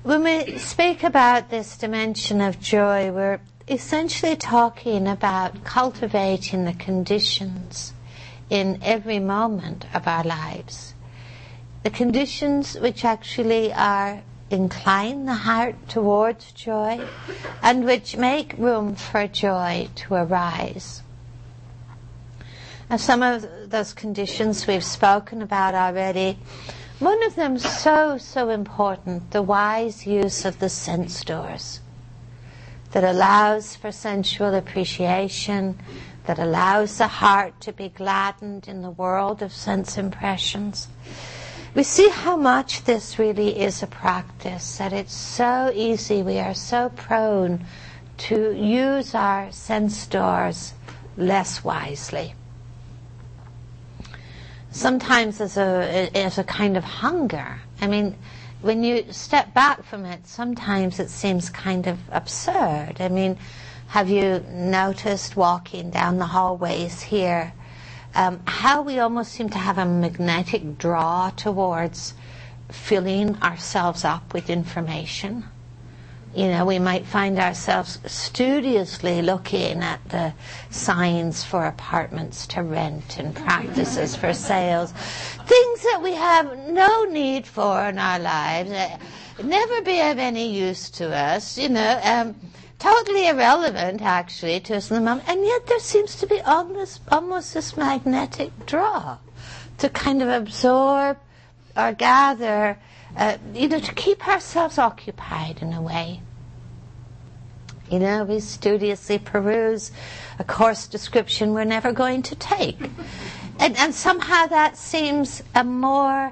When we speak about this dimension of joy, we're essentially talking about cultivating the conditions in every moment of our lives. The conditions which actually incline the heart towards joy and which make room for joy to arise. And some of those conditions we've spoken about already. One of them so important, the wise use of the sense doors that allows for sensual appreciation, that allows the heart to be gladdened in the world of sense impressions. We see how much this really is a practice, that it's so easy, we are so prone to use our sense doors less wisely. Sometimes as a kind of hunger. I mean, when you step back from it, sometimes it seems kind of absurd. I mean, have you noticed walking down the hallways here, how we almost seem to have a magnetic draw towards filling ourselves up with information? You know, we might find ourselves studiously looking at the signs for apartments to rent and practices for sales, things that we have no need for in our lives, never be of any use to us, totally irrelevant actually to us in the moment, and yet there seems to be almost this magnetic draw to kind of absorb or gather, to keep ourselves occupied in a way. We studiously peruse a course description we're never going to take. And somehow that seems almost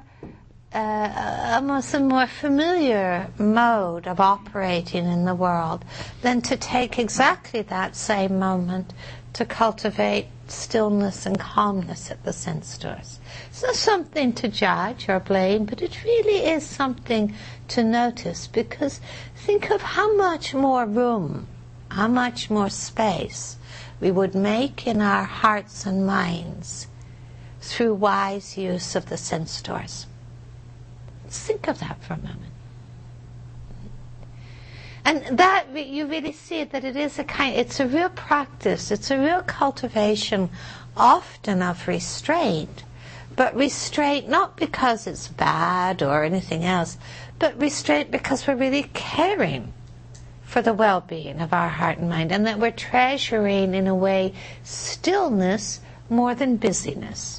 a more familiar mode of operating in the world than to take exactly that same moment to cultivate stillness and calmness at the sense doors. It's not something to judge or blame, but it really is something to notice, because think of how much more room, how much more space we would make in our hearts and minds through wise use of the sense doors. Let's think of that for a moment. And that, you really see that it is it's a real practice, it's a real cultivation, often of restraint. But restraint not because it's bad or anything else, but restraint because we're really caring for the well-being of our heart and mind, and that we're treasuring, in a way, stillness more than busyness,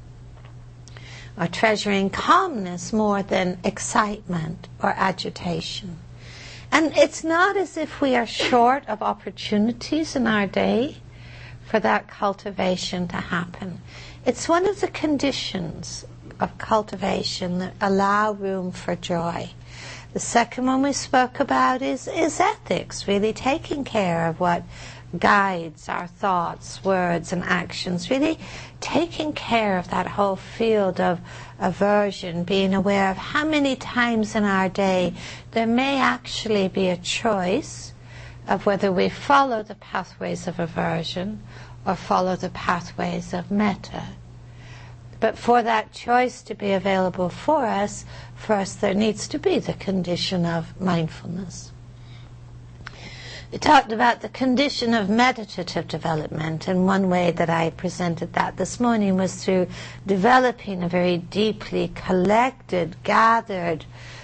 or treasuring calmness more than excitement or agitation. And it's not as if we are short of opportunities in our day for that cultivation to happen. It's one of the conditions of cultivation that allow room for joy. The second one we spoke about is ethics, really taking care of what guides our thoughts, words, and actions, really taking care of that whole field of aversion, being aware of how many times in our day there may actually be a choice of whether we follow the pathways of aversion or follow the pathways of metta. But for that choice to be available for us, first there needs to be the condition of mindfulness. We talked about the condition of meditative development, and one way that I presented that this morning was through developing a very deeply collected, gathered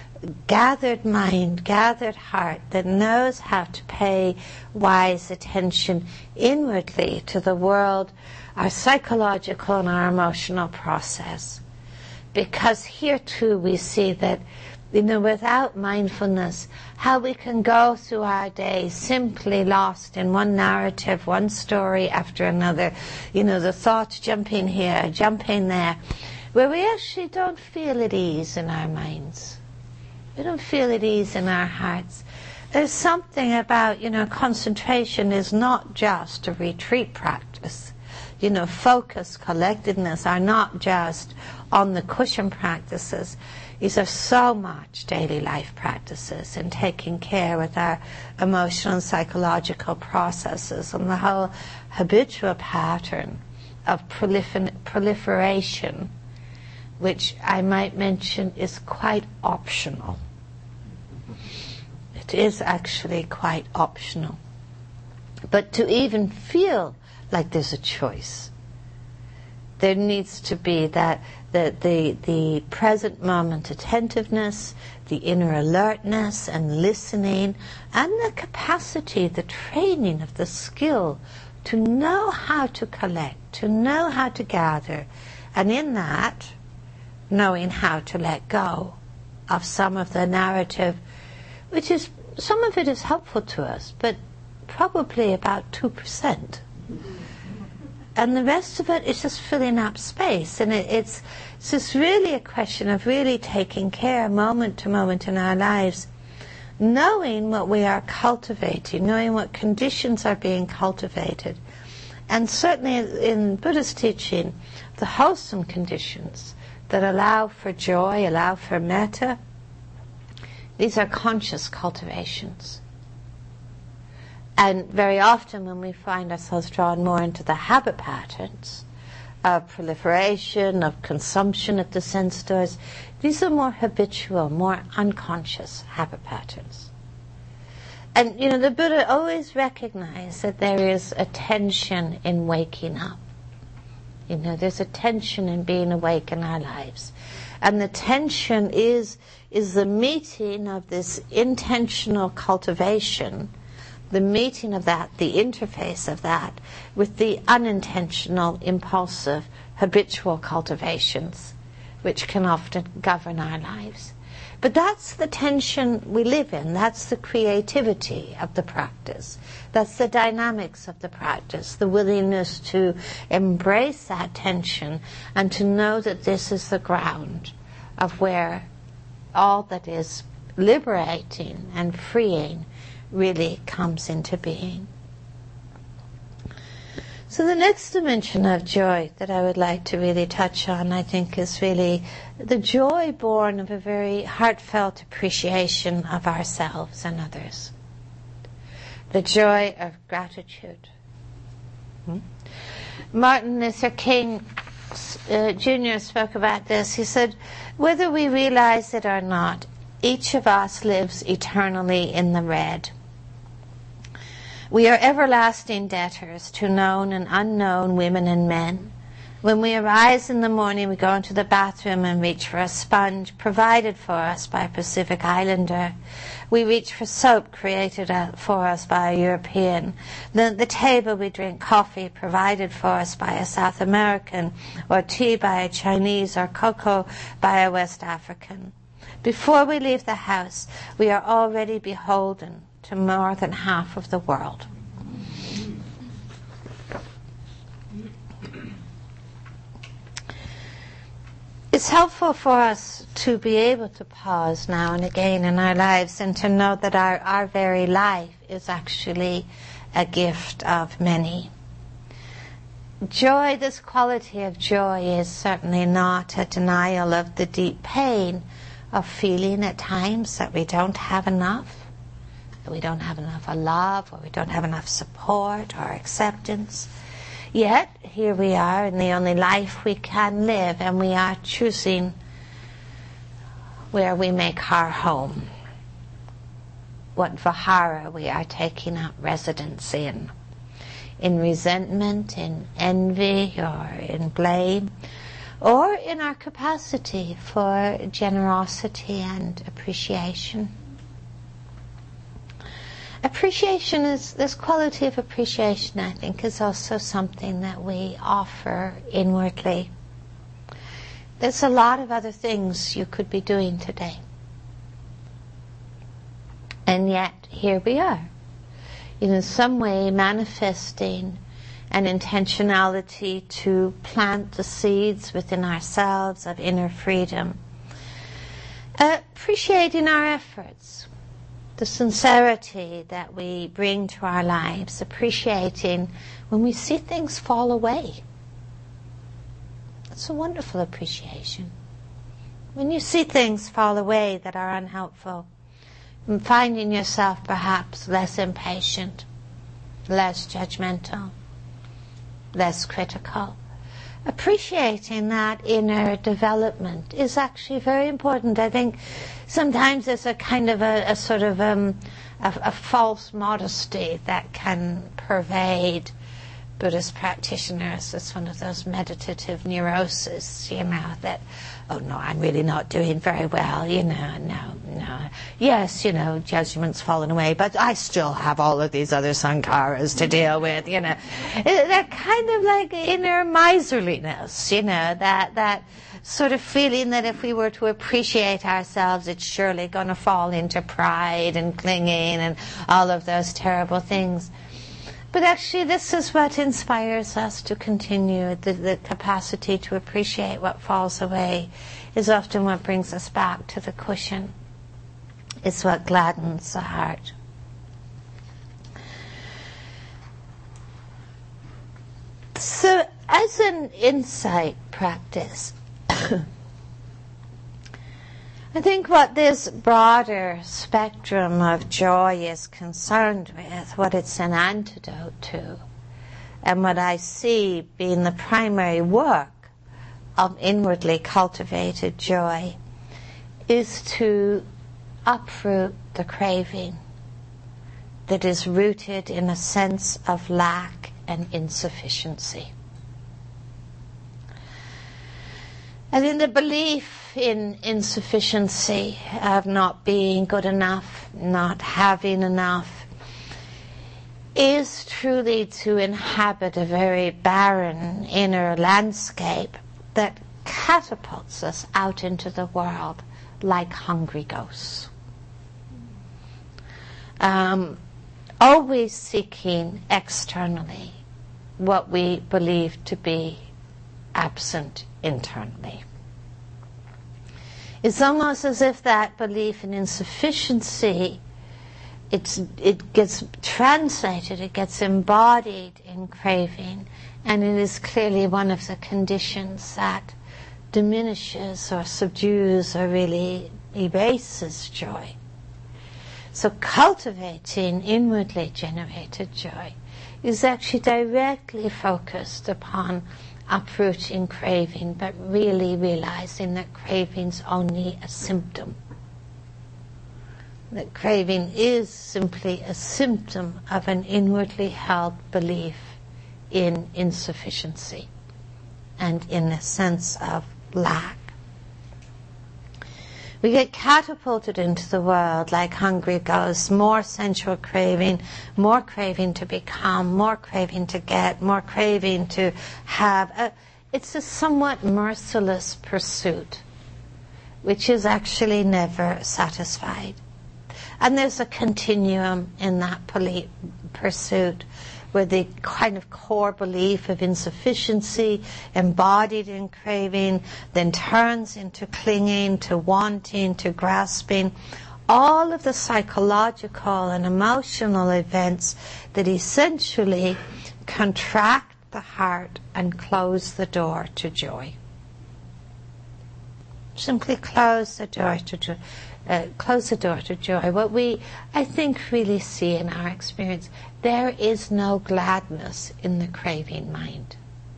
mind, gathered heart that knows how to pay wise attention inwardly to the world, our psychological and our emotional process. Because here too we see that, without mindfulness, how we can go through our day simply lost in one narrative, one story after another, the thoughts jumping here, jumping there, where we actually don't feel at ease in our minds. We don't feel at ease in our hearts. There's something about, concentration is not just a retreat practice. Focus, collectedness are not just on the cushion practices. These are so much daily life practices and taking care with our emotional and psychological processes and the whole habitual pattern of proliferation, which I might mention is quite optional. It is actually quite optional. But to even feel like there's a choice, there needs to be that the present moment attentiveness, the inner alertness and listening, and the capacity, the training of the skill to know how to collect, to know how to gather, and in that, knowing how to let go of some of the narrative, which is, some of it is helpful to us, but probably about 2%. And the rest of it is just filling up space. And it's just really a question of really taking care moment to moment in our lives, knowing what we are cultivating, knowing what conditions are being cultivated. And certainly in Buddhist teaching, the wholesome conditions that allow for joy, allow for metta, these are conscious cultivations. And very often when we find ourselves drawn more into the habit patterns of proliferation, of consumption at the sense doors, these are more habitual, more unconscious habit patterns. And, the Buddha always recognized that there is a tension in waking up. There's a tension in being awake in our lives. And the tension is the meeting of this intentional cultivation, the meeting of that, the interface of that, with the unintentional, impulsive, habitual cultivations, which can often govern our lives. But that's the tension we live in. That's the creativity of the practice. That's the dynamics of the practice, the willingness to embrace that tension and to know that this is the ground of where all that is liberating and freeing really comes into being. So the next dimension of joy that I would like to really touch on, I think, is really the joy born of a very heartfelt appreciation of ourselves and others. The joy of gratitude. Martin Luther King Jr. spoke about this. He said, whether we realize it or not, each of us lives eternally in the red. We are everlasting debtors to known and unknown women and men. When we arise in the morning, we go into the bathroom and reach for a sponge provided for us by a Pacific Islander. We reach for soap created for us by a European. Then at the table we drink coffee provided for us by a South American, or tea by a Chinese, or cocoa by a West African. Before we leave the house, we are already beholden to more than half of the world. It's helpful for us to be able to pause now and again in our lives and to know that our very life is actually a gift of many. Joy, this quality of joy, is certainly not a denial of the deep pain of feeling at times that we don't have enough. That we don't have enough love, or we don't have enough support or acceptance. Yet, here we are in the only life we can live, and we are choosing where we make our home, what vihara we are taking up residence in resentment, in envy, or in blame, or in our capacity for generosity and appreciation. Appreciation is, this quality of appreciation, I think, is also something that we offer inwardly. There's a lot of other things you could be doing today. And yet, here we are, in some way manifesting an intentionality to plant the seeds within ourselves of inner freedom. Appreciating our efforts, the sincerity that we bring to our lives, appreciating when we see things fall away. It's a wonderful appreciation. When you see things fall away that are unhelpful, and finding yourself perhaps less impatient, less judgmental, less critical, appreciating that inner development is actually very important. I think sometimes there's a kind of a sort of a false modesty that can pervade Buddhist practitioners. It's one of those meditative neuroses, that, oh no, I'm really not doing very well, no. Yes, judgment's fallen away, but I still have all of these other sankharas to deal with, That kind of like inner miserliness, that sort of feeling that if we were to appreciate ourselves, it's surely going to fall into pride and clinging and all of those terrible things. But actually, this is what inspires us to continue. The capacity to appreciate what falls away is often what brings us back to the cushion. It's what gladdens the heart. So, as an insight practice, I think what this broader spectrum of joy is concerned with, what it's an antidote to, and what I see being the primary work of inwardly cultivated joy, is to uproot the craving that is rooted in a sense of lack and insufficiency. And in the belief in insufficiency, of not being good enough, not having enough, is truly to inhabit a very barren inner landscape that catapults us out into the world like hungry ghosts. Always seeking externally what we believe to be absent internally. It's almost as if that belief in insufficiency, it gets translated, it gets embodied in craving, and it is clearly one of the conditions that diminishes or subdues or really erases joy. So cultivating inwardly generated joy is actually directly focused upon uprooting craving, but really realizing that craving's only a symptom. That craving is simply a symptom of an inwardly held belief in insufficiency and in a sense of lack. We get catapulted into the world like hungry ghosts, more sensual craving, more craving to become, more craving to get, more craving to have. It's a somewhat merciless pursuit, which is actually never satisfied. And there's a continuum in that pursuit, where the kind of core belief of insufficiency embodied in craving then turns into clinging, to wanting, to grasping. All of the psychological and emotional events that essentially contract the heart and close the door to joy. Simply close the door to joy. What we, I think, really see in our experience, there is no gladness in the craving mind.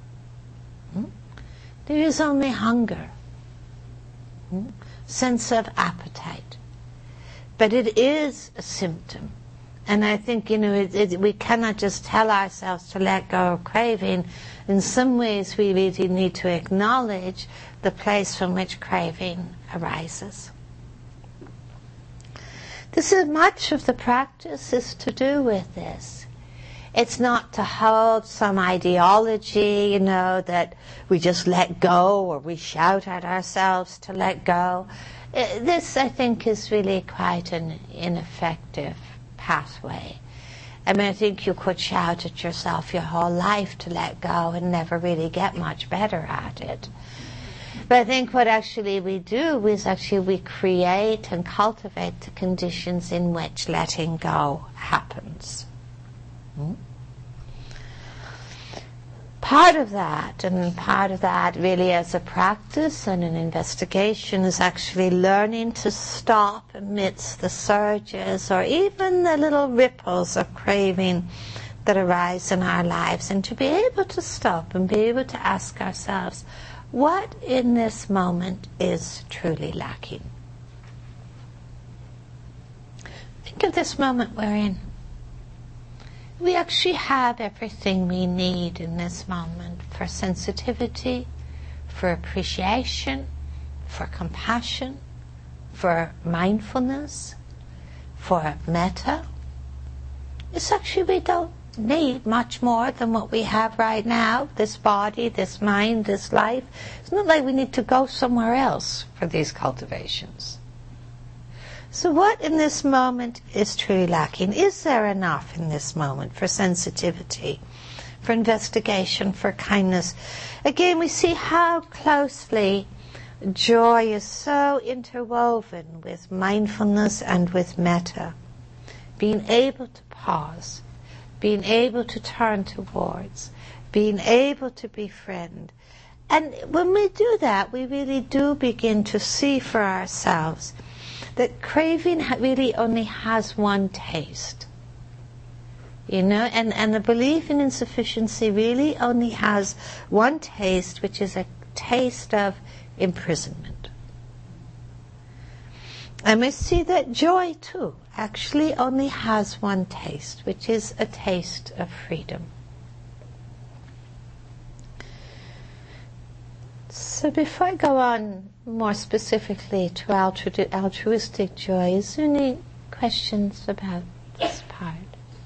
There is only hunger, sense of appetite. But it is a symptom. And I think, we cannot just tell ourselves to let go of craving. In some ways, we really need to acknowledge the place from which craving arises. This is much of the practice is to do with this. It's not to hold some ideology, that we just let go or we shout at ourselves to let go. This, I think, is really quite an ineffective pathway. I think you could shout at yourself your whole life to let go and never really get much better at it. But I think what actually we do is actually we create and cultivate the conditions in which letting go happens. Part of that really as a practice and an investigation is actually learning to stop amidst the surges or even the little ripples of craving that arise in our lives, and to be able to stop and be able to ask ourselves, what in this moment is truly lacking? Think of this moment we're in. We actually have everything we need in this moment for sensitivity, for appreciation, for compassion, for mindfulness, for metta. It's actually, we don't need much more than what we have right now, this body, this mind, this life. It's not like we need to go somewhere else for these cultivations. So what in this moment is truly lacking? Is there enough in this moment for sensitivity, for investigation, for kindness? Again, we see how closely joy is so interwoven with mindfulness and with metta. Being able to pause, being able to turn towards, being able to befriend. And when we do that, we really do begin to see for ourselves that craving really only has one taste. And the belief in insufficiency really only has one taste, which is a taste of imprisonment. And we see that joy, too, actually only has one taste, which is a taste of freedom. So before I go on more specifically to altruistic joy, is there any questions about this part?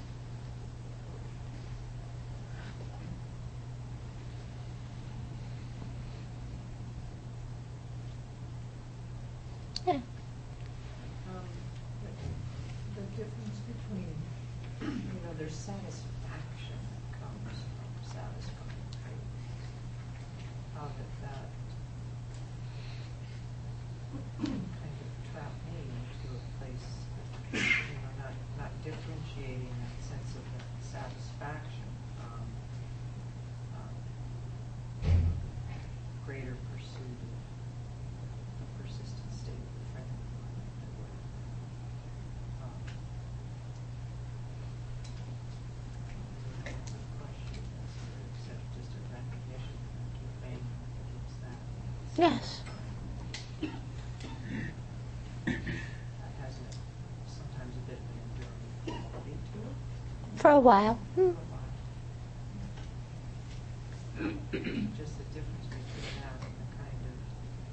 Yeah. The difference between, there's satisfaction that comes from satisfying of it that kind of trap me into a place, not differentiating that sense of satisfaction from greater pursuit of a persistent state of friendly mind. Just a recognition that keep against that. Yes. That has sometimes a bit of an enduring quality to it. For a while. Just the difference between that and the kind of,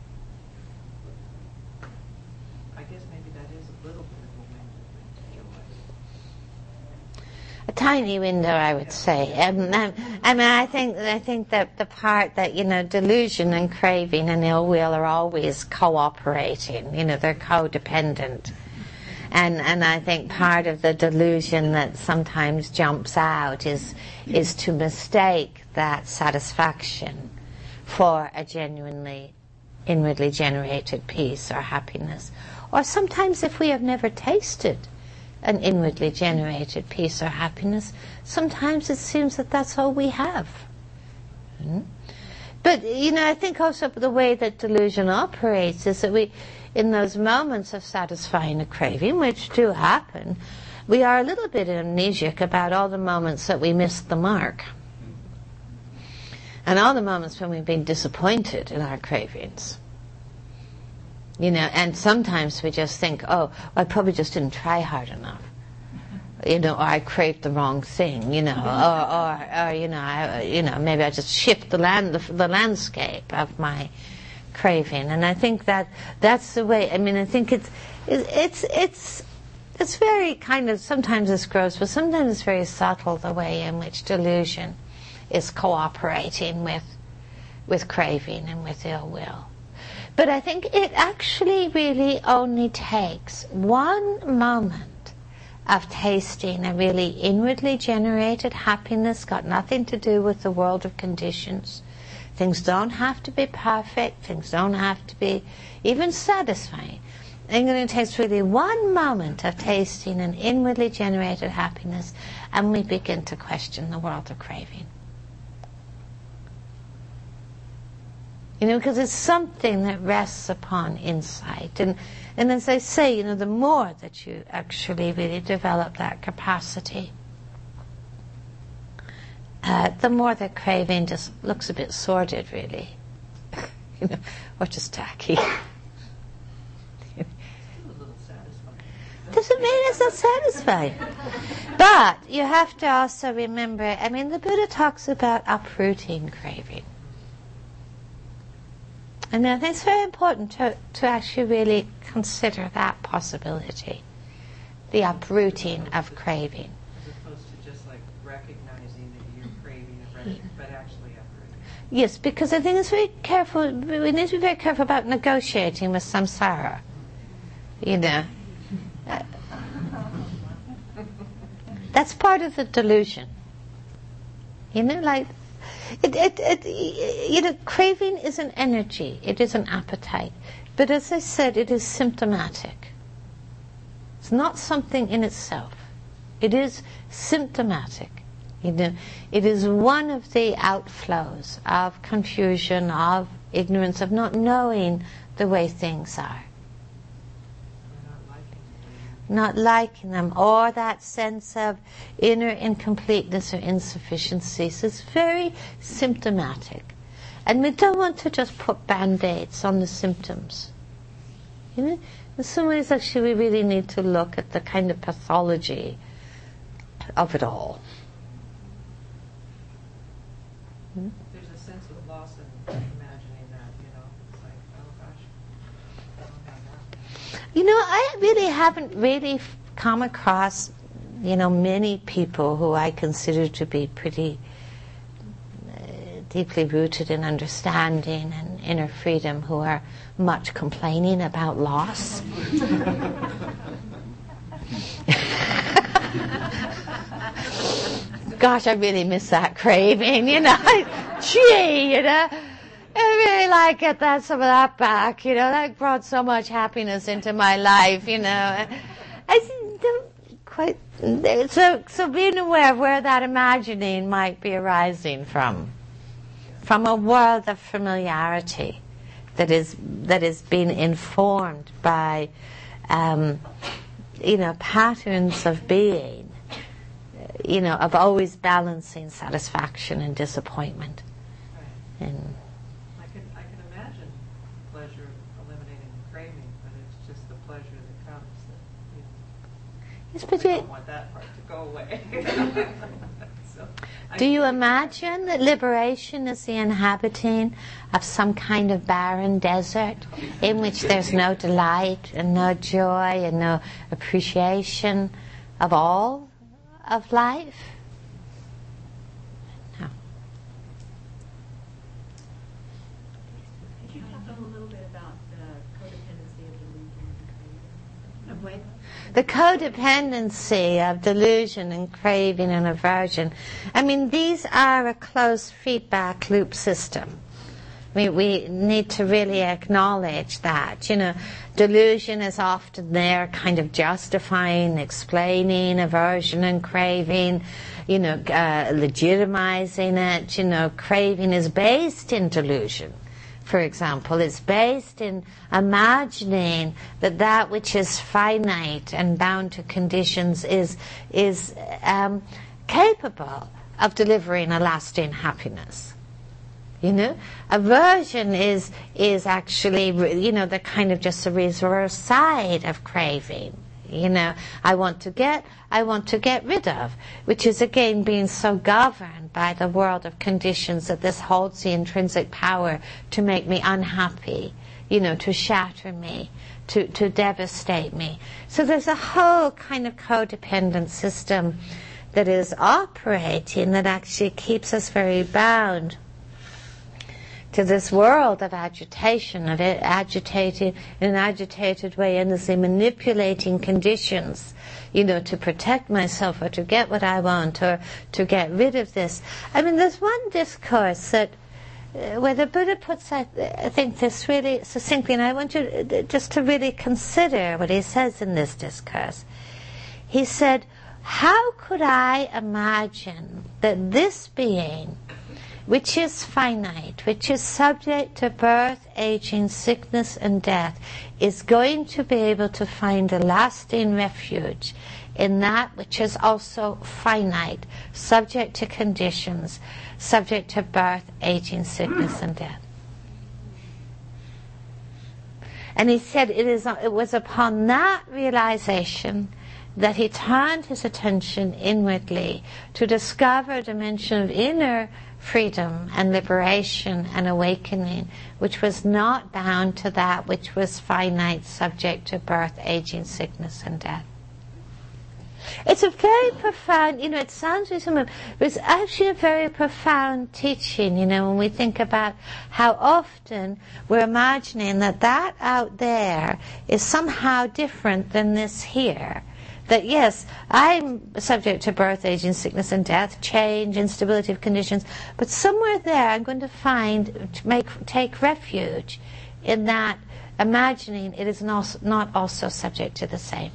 I guess maybe that is a little bit of a window into joy. A tiny window, I would say. I think that the part that, delusion and craving and ill will are always cooperating. They're codependent. And I think part of the delusion that sometimes jumps out is to mistake that satisfaction for a genuinely inwardly generated peace or happiness. Or sometimes if we have never tasted an inwardly generated peace or happiness, sometimes it seems that that's all we have. But, I think also the way that delusion operates is that we, in those moments of satisfying a craving, which do happen, we are a little bit amnesiac about all the moments that we missed the mark. And all the moments when we've been disappointed in our cravings. And sometimes we just think, oh, I probably just didn't try hard enough. Or I craved the wrong thing, or maybe I just shift the landscape of my craving. And I think that's the way. I think it's very kind of, sometimes it's gross, but sometimes it's very subtle, the way in which delusion is cooperating with craving and with ill will. But I think it actually really only takes one moment of tasting a really inwardly generated happiness, got nothing to do with the world of conditions. Things don't have to be perfect. Things don't have to be even satisfying. I think it takes really one moment of tasting an inwardly generated happiness, and we begin to question the world of craving. Because it's something that rests upon insight. And as I say, the more that you actually really develop that capacity, the more the craving just looks a bit sordid, really. Or just tacky. Doesn't mean it's not satisfying. But you have to also remember, the Buddha talks about uprooting craving. And I think it's very important to actually really consider that possibility, the uprooting of craving. As opposed to just like recognizing that you're craving it, but actually uprooting. Yes, because I think it's very careful, we need to be very careful about negotiating with samsara. That's part of the delusion. Craving is an energy, it is an appetite. But as I said, it is symptomatic. It's not something in itself. It is symptomatic. It is one of the outflows of confusion, of ignorance, of not knowing the way things are. Not liking them, or that sense of inner incompleteness or insufficiency. So it's very symptomatic. And we don't want to just put band-aids on the symptoms. In some ways, actually, we really need to look at the kind of pathology of it all. There's a sense of loss in imagining that, It's like, oh gosh, I don't have that. I really haven't really come across, many people who I consider to be pretty deeply rooted in understanding and inner freedom who are much complaining about loss. Gosh, I really miss that craving, Gee, I really like get some of that back, that brought so much happiness into my life, I don't quite, so being aware of where that imagining might be arising from a world of familiarity that is being informed by, patterns of being, of always balancing satisfaction and disappointment. Right. And I can imagine pleasure of eliminating the craving, but it's just the pleasure that comes that I don't want that part to go away. Do you imagine that liberation is the inhabiting of some kind of barren desert in which there's no delight and no joy and no appreciation of all of life? No. Could you talk a little bit about the codependency of delusion? The codependency of delusion and craving and aversion. These are a closed feedback loop system. We need to really acknowledge that. Delusion is often there kind of justifying, explaining aversion and craving, legitimizing it. Craving is based in delusion. For example, it's based in imagining that which is finite and bound to conditions is capable of delivering a lasting happiness. Aversion is actually, the kind of just a reverse side of craving. I want to get rid of, which is again being so governed by the world of conditions that this holds the intrinsic power to make me unhappy, to shatter me, to devastate me. So there's a whole kind of codependent system that is operating that actually keeps us very bound to this world of agitation, of it agitated in an agitated way, endlessly manipulating conditions, to protect myself or to get what I want or to get rid of this. There's one discourse that where the Buddha puts, I think, this really succinctly, and I want you just to really consider what he says in this discourse. He said, how could I imagine that this being which is finite, which is subject to birth, aging, sickness, and death, is going to be able to find a lasting refuge in that which is also finite, subject to conditions, subject to birth, aging, sickness, and death. And he said it was upon that realization that he turned his attention inwardly to discover a dimension of inner freedom and liberation and awakening, which was not bound to that which was finite, subject to birth, aging, sickness, and death. It's a very profound, it sounds very similar, but it's actually a very profound teaching, when we think about how often we're imagining that out there is somehow different than this here. That yes, I'm subject to birth, aging, sickness, and death, change, instability of conditions, but somewhere there I'm going to take refuge in that, imagining it is not also subject to the same.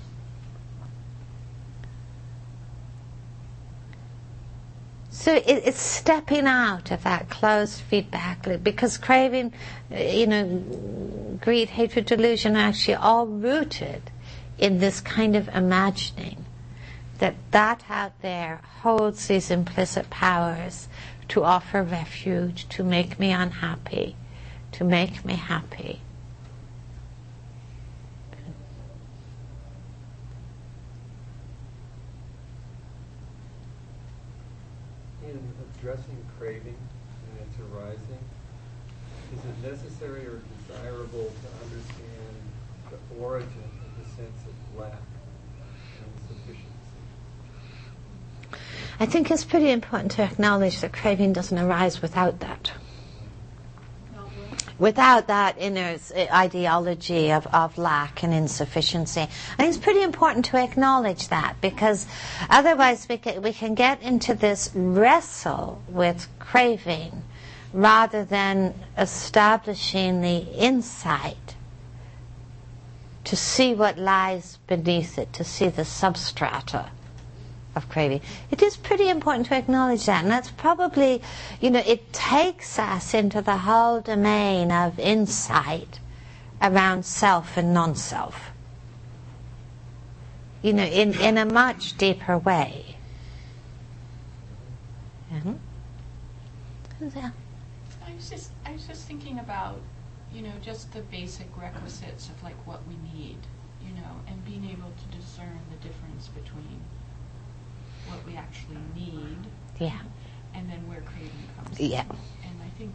So it's stepping out of that closed feedback loop, because craving, greed, hatred, delusion are actually all rooted in this kind of imagining that out there holds these implicit powers to offer refuge, to make me unhappy, to make me happy. In addressing craving and its arising, is it necessary or desirable to understand the origin of the sense of lack and insufficiency? I think it's pretty important to acknowledge that craving doesn't arise without that. Without that inner ideology of lack and insufficiency. I think it's pretty important to acknowledge that, because otherwise we can get into this wrestle with craving rather than establishing the insight to see what lies beneath it, to see the substrata of craving. It is pretty important to acknowledge that, and that's probably, it takes us into the whole domain of insight around self and non-self, in a much deeper way. Mm-hmm. Yeah. I was just thinking about, just the basic requisites of like what we need, and being able to discern the difference between what we actually need, and then where craving comes in. And I think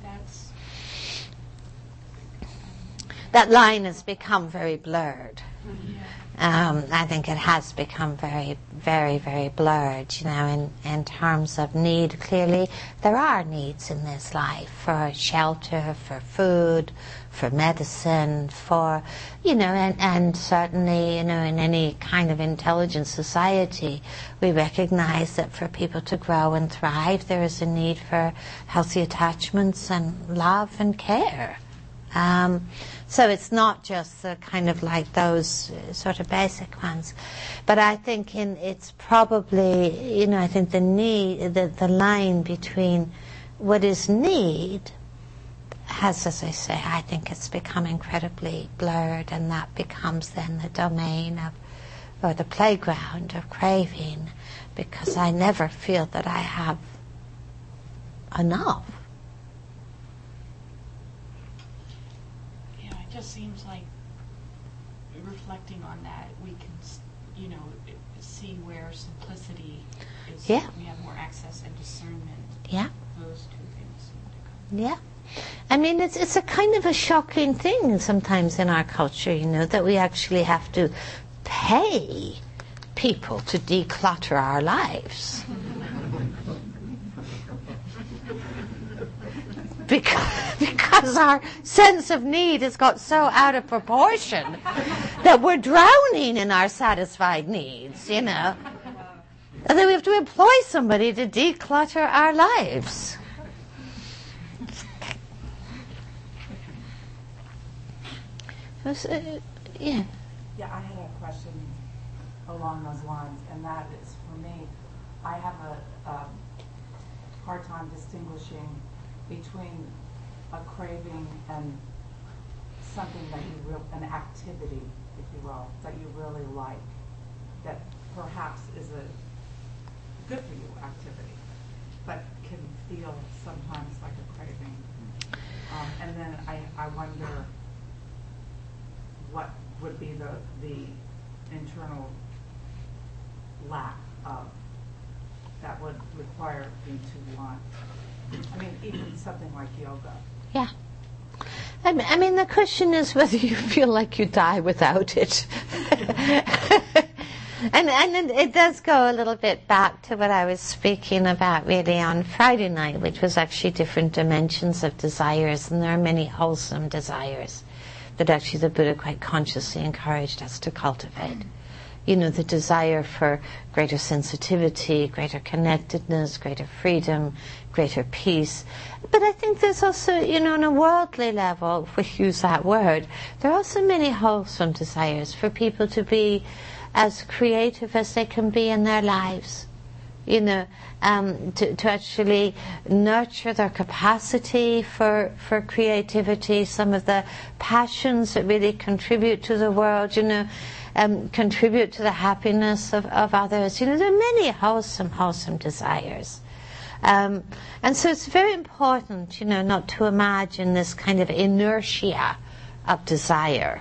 that line has become very blurred. I think it has become very, very, very blurred, in terms of need. Clearly, there are needs in this life for shelter, for food, for medicine, for, and certainly, in any kind of intelligent society, we recognize that for people to grow and thrive, there is a need for healthy attachments and love and care. So it's not just the kind of like those sort of basic ones. But I think it's probably, I think the need, the line between what is need has, as I say, I think it's become incredibly blurred, and that becomes then the domain of, or the playground of craving, because I never feel that I have enough. It just seems like, reflecting on that, we can, see where simplicity is. Yeah. We have more access and discernment. Yeah. Those two things seem to come. Yeah. I mean, it's a kind of a shocking thing sometimes in our culture, that we actually have to pay people to declutter our lives. Because our sense of need has got so out of proportion that we're drowning in our satisfied needs, And then we have to employ somebody to declutter our lives. Yeah, I had a question along those lines, and that is, for me, I have a hard time distinguishing between a craving and something that an activity, if you will, that you really like, that perhaps is a good for you activity, but can feel sometimes like a craving. And then I wonder what would be the internal lack of that would require you to want. I mean, even something like yoga. Yeah. I mean, the question is whether you feel like you die without it. and it does go a little bit back to what I was speaking about really on Friday night, which was actually different dimensions of desires, and there are many wholesome desires that actually the Buddha quite consciously encouraged us to cultivate. You know, the desire for greater sensitivity, greater connectedness, greater freedom, greater peace. But I think there's also, you know, on a worldly level, if we use that word, there are also many wholesome desires for people to be as creative as they can be in their lives. You know, to actually nurture their capacity for creativity, some of the passions that really contribute to the world, you know, contribute to the happiness of others. You know, there are many wholesome desires. And so it's very important, you know, not to imagine this kind of inertia of desire.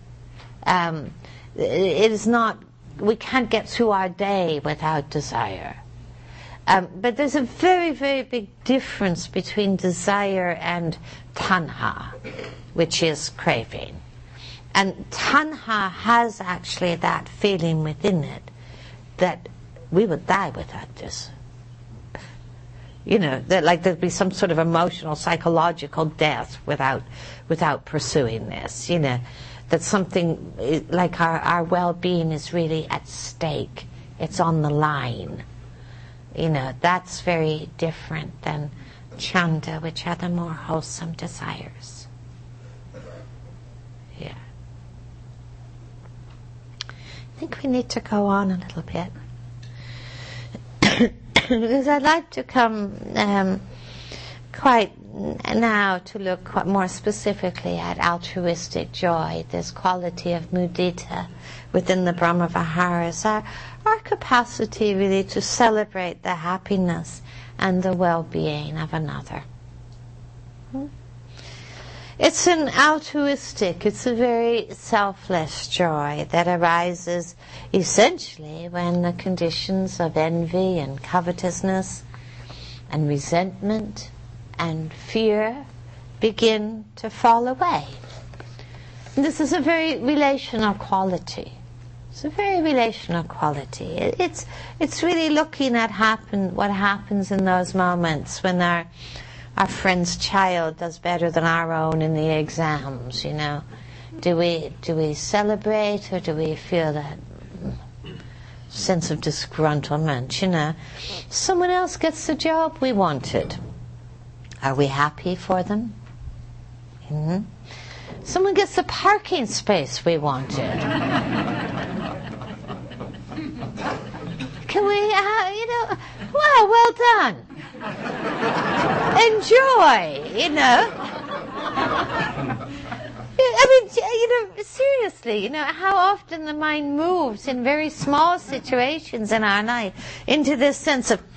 It is not, we can't get through our day without desire. But there's a very, very big difference between desire and tanha, which is craving. And tanha has actually that feeling within it that we would die without this. You know, that like there'd be some sort of emotional, psychological death without pursuing this. You know, that something like our well-being is really at stake. It's on the line. You know, that's very different than chanda, which are the more wholesome desires. Yeah. I think we need to go on a little bit. Because I'd like to come quite now to look quite more specifically at altruistic joy, this quality of mudita within the Brahmaviharas, our capacity really to celebrate the happiness and the well-being of another. It's an altruistic, it's a very selfless joy that arises essentially when the conditions of envy and covetousness and resentment and fear begin to fall away. And this is a very relational quality. It's a very relational quality. It's really looking at what happens in those moments when our friend's child does better than our own in the exams, you know. Do we celebrate, or do we feel that sense of disgruntlement, you know? Someone else gets the job we wanted. Are we happy for them? Mm-hmm. Someone gets the parking space we wanted. Can we, you know, wow, well done. Enjoy, you know. I mean, you know, seriously, you know, how often the mind moves in very small situations in our life into this sense of,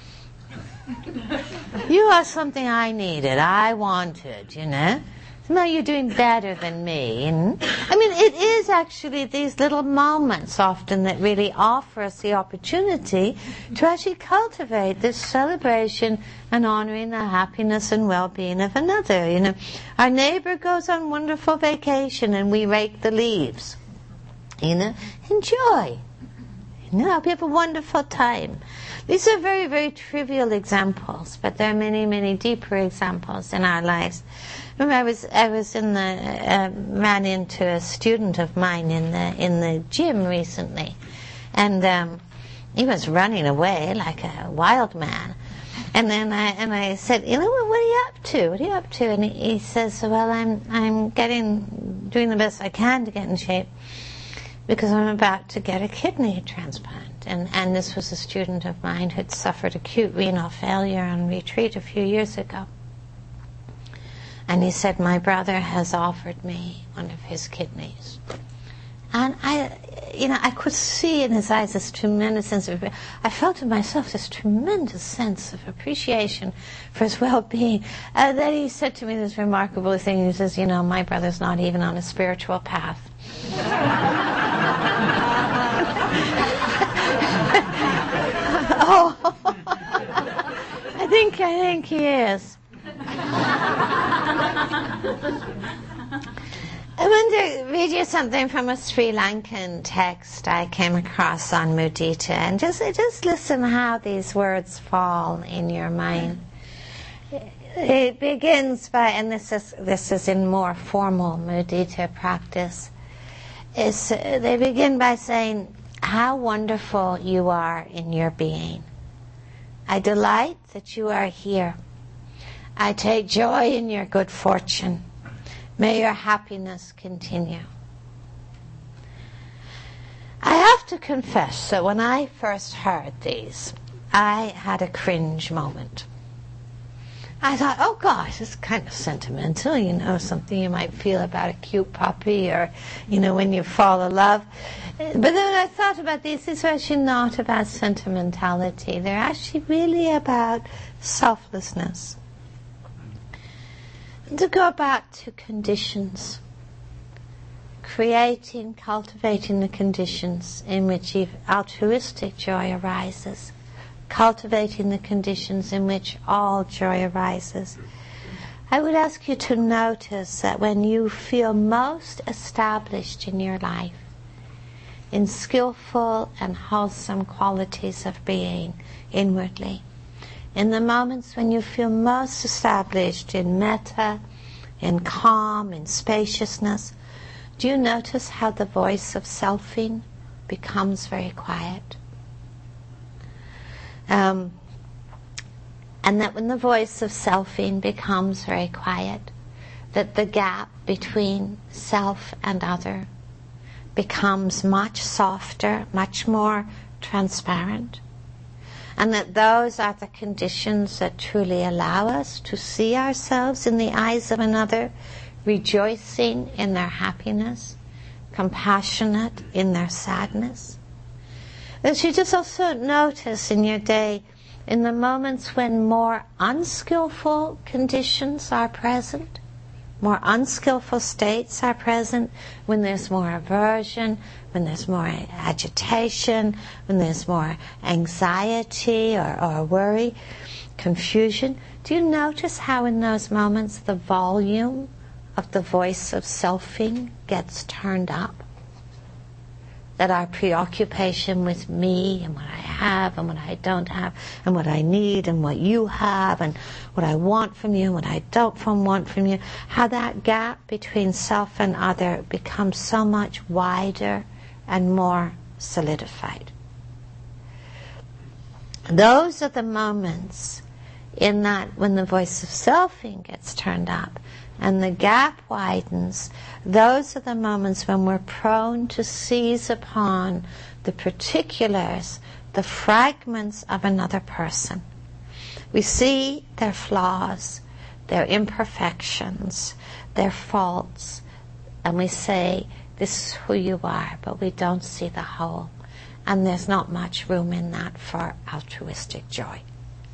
you are something I needed, I wanted, you know. No, you're doing better than me. And, I mean, it is actually these little moments often that really offer us the opportunity to actually cultivate this celebration and honoring the happiness and well-being of another. You know, our neighbor goes on wonderful vacation and we rake the leaves. You know, enjoy. You know, we have a wonderful time. These are very, very trivial examples, but there are many, many deeper examples in our lives. Remember, I was in ran into a student of mine in the gym recently, and he was running away like a wild man. And then I said, you know, what are you up to? What are you up to? And he says, well, I'm doing the best I can to get in shape because I'm about to get a kidney transplant. And this was a student of mine who'd suffered acute renal failure on retreat a few years ago. And he said, my brother has offered me one of his kidneys. And I could see in his eyes this tremendous sense of, I felt in myself this tremendous sense of appreciation for his well-being. And then he said to me this remarkable thing. He says, my brother's not even on a spiritual path. Oh, I think he is. I want to read you something from a Sri Lankan text I came across on Mudita, and just listen how these words fall in your mind. It begins by, and this is in more formal Mudita practice, they begin by saying, how wonderful you are in your being. I delight that you are here. I take joy in your good fortune. May your happiness continue. I have to confess that when I first heard these, I had a cringe moment. I thought, oh gosh, it's kind of sentimental, something you might feel about a cute puppy or, when you fall in love. But then when I thought about these are actually not about sentimentality. They're actually really about selflessness. And to go back to conditions, cultivating the conditions in which altruistic joy arises, cultivating the conditions in which all joy arises. I would ask you to notice that when you feel most established in your life, in skillful and wholesome qualities of being inwardly, in the moments when you feel most established in metta, in calm, in spaciousness, do you notice how the voice of selfing becomes very quiet? And that when the voice of selfing becomes very quiet, that the gap between self and other becomes much softer, much more transparent, and that those are the conditions that truly allow us to see ourselves in the eyes of another, rejoicing in their happiness, compassionate in their sadness. That you just also notice in your day, in the moments when more unskillful conditions are present, more unskillful states are present, when there's more aversion, when there's more agitation, when there's more anxiety or worry, confusion. Do you notice how in those moments the volume of the voice of selfing gets turned up? That our preoccupation with me and what I have and what I don't have and what I need and what you have and what I want from you and what I don't want from you, how that gap between self and other becomes so much wider and more solidified. Those are the moments in that when the voice of selfing gets turned up and the gap widens, those are the moments when we're prone to seize upon the particulars, the fragments of another person. We see their flaws, their imperfections, their faults, and we say, this is who you are, but we don't see the whole. And there's not much room in that for altruistic joy.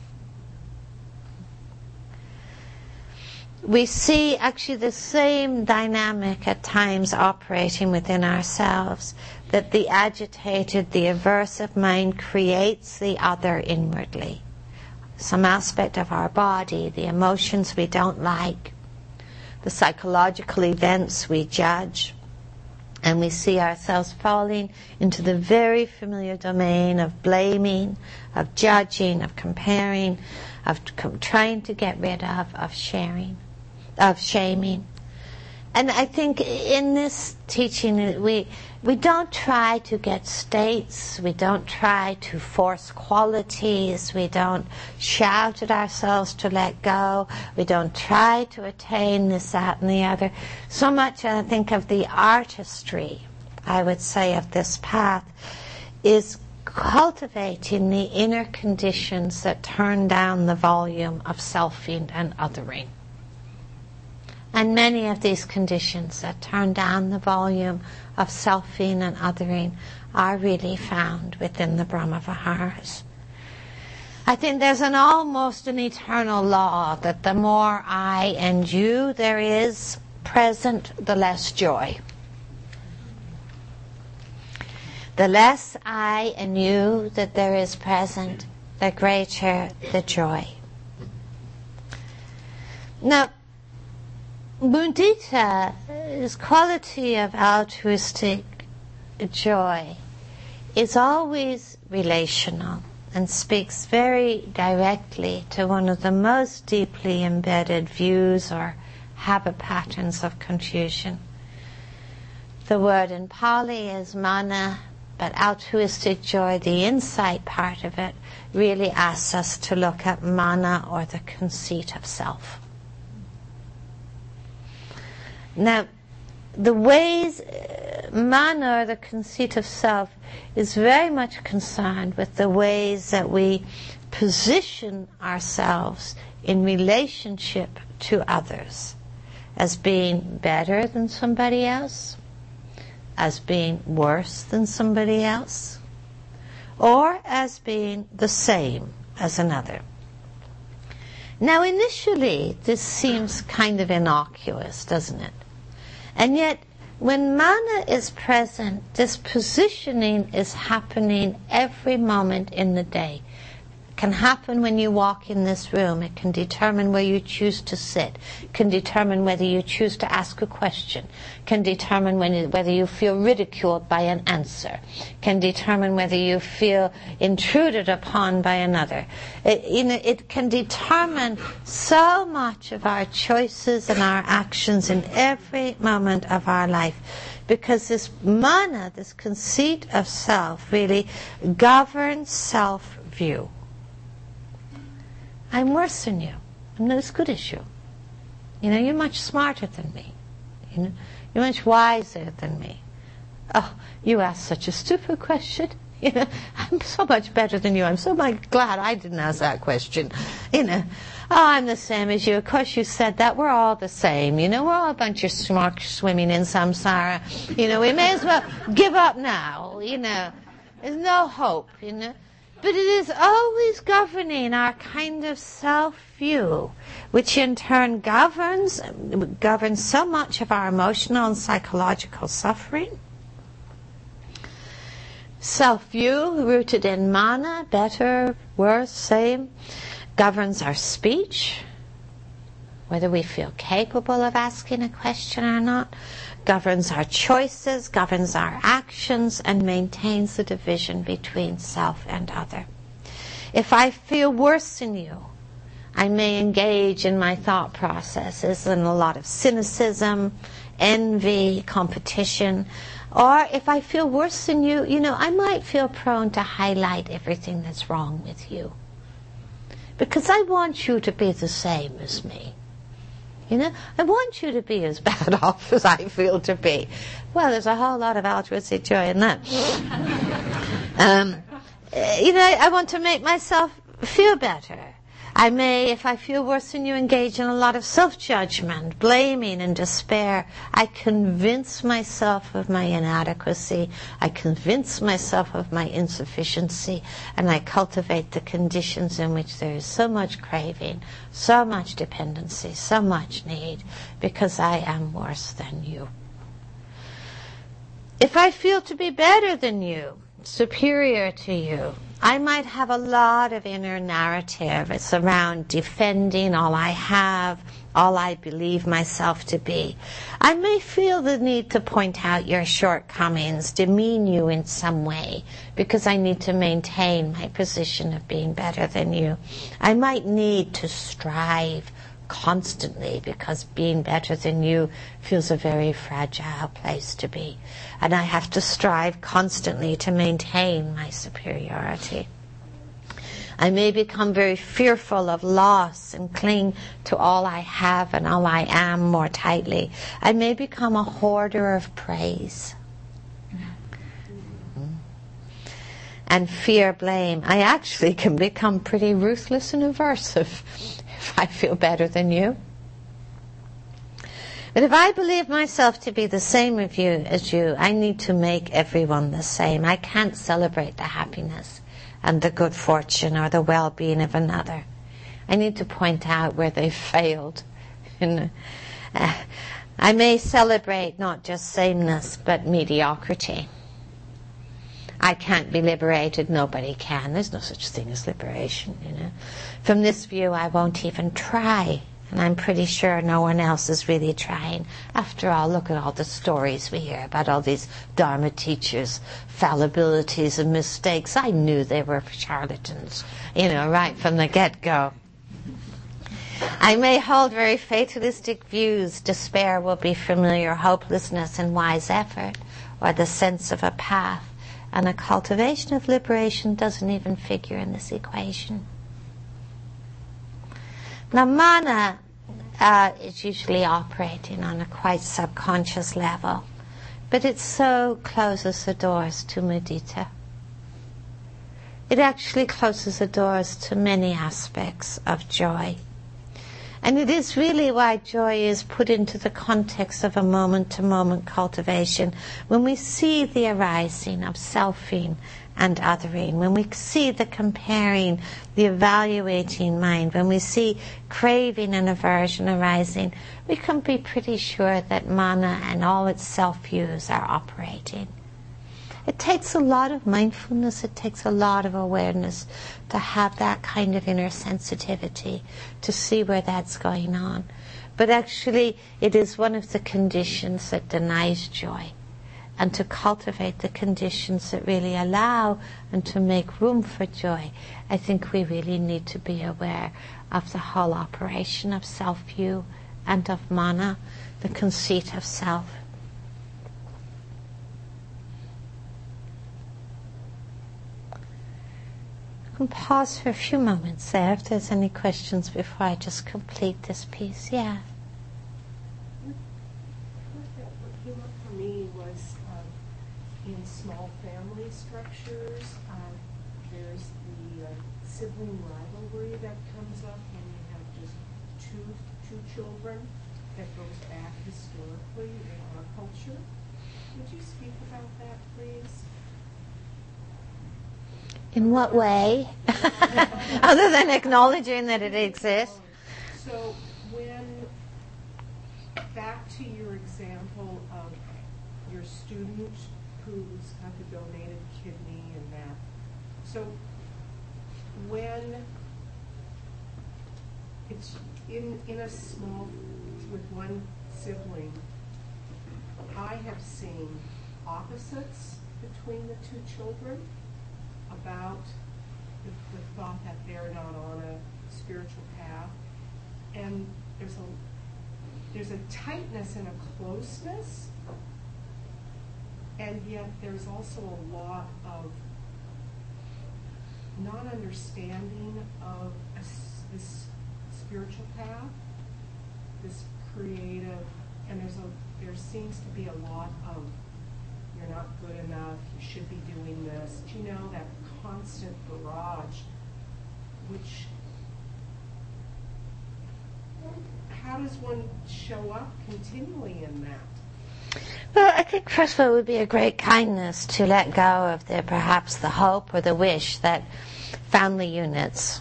We see actually the same dynamic at times operating within ourselves, that the agitated, the aversive mind creates the other inwardly. Some aspect of our body, the emotions we don't like, the psychological events we judge, and we see ourselves falling into the very familiar domain of blaming, of judging, of comparing, of trying to get rid of shaming. And I think in this teaching we don't try to get states, we don't try to force qualities, we don't shout at ourselves to let go, we don't try to attain this, that and the other. So much I think of the artistry, I would say, of this path is cultivating the inner conditions that turn down the volume of selfing and othering. And many of these conditions that turn down the volume of selfing and othering are really found within the Brahma-Viharas. I think there's almost an eternal law that the more I and you there is present, the less joy. The less I and you that there is present, the greater the joy. Now, mudita's quality of altruistic joy is always relational and speaks very directly to one of the most deeply embedded views or habit patterns of Confucian. The word in Pali is mana, but altruistic joy, the insight part of it, really asks us to look at mana, or the conceit of self. Now, the ways, mana, or the conceit of self, is very much concerned with the ways that we position ourselves in relationship to others, as being better than somebody else, as being worse than somebody else, or as being the same as another. Now, initially, this seems kind of innocuous, doesn't it? And yet, when mana is present, this positioning is happening every moment in the day. It can happen when you walk in this room. It can determine where you choose to sit. It can determine whether you choose to ask a question. It can determine whether you feel ridiculed by an answer. It can determine whether you feel intruded upon by another. It can determine so much of our choices and our actions in every moment of our life. Because this mana, this conceit of self, really governs self-view. I'm worse than you. I'm not as good as you. You're much smarter than me. You're much wiser than me. Oh, you asked such a stupid question. I'm so much better than you. I'm so glad I didn't ask that question. Oh, I'm the same as you. Of course you said that. We're all the same. We're all a bunch of schmucks swimming in samsara. We may as well give up now. There's no hope, But it is always governing our kind of self-view, which in turn governs so much of our emotional and psychological suffering. Self-view, rooted in mana, better, worse, same, governs our speech, whether we feel capable of asking a question or not, governs our choices, governs our actions, and maintains the division between self and other. If I feel worse than you, I may engage in my thought processes in a lot of cynicism, envy, competition. Or if I feel worse than you, I might feel prone to highlight everything that's wrong with you. Because I want you to be the same as me. I want you to be as bad off as I feel to be. Well, there's a whole lot of altruistic joy in that. I want to make myself feel better. I may, if I feel worse than you, engage in a lot of self-judgment, blaming and despair. I convince myself of my inadequacy. I convince myself of my insufficiency. And I cultivate the conditions in which there is so much craving, so much dependency, so much need, because I am worse than you. If I feel to be better than you, superior to you, I might have a lot of inner narrative. It's around defending all I have, all I believe myself to be. I may feel the need to point out your shortcomings, demean you in some way, because I need to maintain my position of being better than you. I might need to strive constantly, because being better than you feels a very fragile place to be. And I have to strive constantly to maintain my superiority. I may become very fearful of loss and cling to all I have and all I am more tightly. I may become a hoarder of praise. And fear blame. I actually can become pretty ruthless and aversive if I feel better than you. But if I believe myself to be the same as you, I need to make everyone the same. I can't celebrate the happiness and the good fortune or the well-being of another. I need to point out where they failed. I may celebrate not just sameness, but mediocrity. I can't be liberated. Nobody can. There's no such thing as liberation, From this view, I won't even try. And I'm pretty sure no one else is really trying. After all, look at all the stories we hear about all these Dharma teachers, fallibilities and mistakes. I knew they were charlatans, right from the get-go. I may hold very fatalistic views. Despair will be familiar, hopelessness and wise effort, or the sense of a path. And the cultivation of liberation doesn't even figure in this equation. Now, mana is usually operating on a quite subconscious level, but it so closes the doors to mudita. It actually closes the doors to many aspects of joy. And it is really why joy is put into the context of a moment-to-moment cultivation. When we see the arising of selfing and othering, when we see the comparing, the evaluating mind, when we see craving and aversion arising, we can be pretty sure that mana and all its self-views are operating. It takes a lot of mindfulness, it takes a lot of awareness to have that kind of inner sensitivity, to see where that's going on. But actually, it is one of the conditions that denies joy. And to cultivate the conditions that really allow and to make room for joy, I think we really need to be aware of the whole operation of self-view and of mana, the conceit of self. I can pause for a few moments there if there's any questions before I just complete this piece. Yeah. What came up for me was in small family structures, there's the sibling rivalry that comes up when you have just two children that goes back historically in our culture. Would you speak about that, please? In what way? Other than acknowledging that it exists? So when, back to your example of your student who's got the donated kidney and that. So when it's in a small, with one sibling, I have seen opposites between the two children about the thought that they're not on a spiritual path, and there's a tightness and a closeness, and yet there's also a lot of non-understanding of this spiritual path, this creative, and there seems to be a lot of you're not good enough, you should be doing this. Do you know, that constant barrage, which, how does one show up continually in that? Well, I think first of all it would be a great kindness to let go of perhaps the hope or the wish that family units